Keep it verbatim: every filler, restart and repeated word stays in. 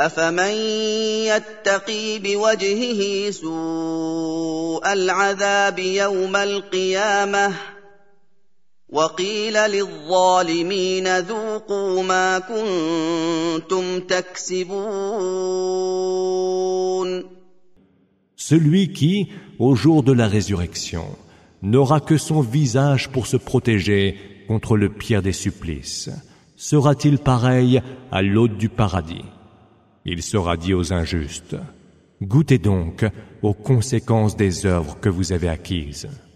أفمن يتقي بوجهه سوء العذاب يوم القيامة وقيل للظالمين ذوقوا ما كنتم تكسبون. Celui qui, au jour de la résurrection, n'aura que son visage pour se protéger contre le pire des supplices, sera-t-il pareil à l'hôte du paradis? Il sera dit aux injustes: goûtez donc aux conséquences des œuvres que vous avez acquises.